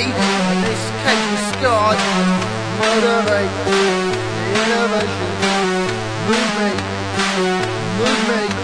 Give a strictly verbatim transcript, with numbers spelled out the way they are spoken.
bleeding and this cage is scarred. Motivate the innovation. Move me, move me.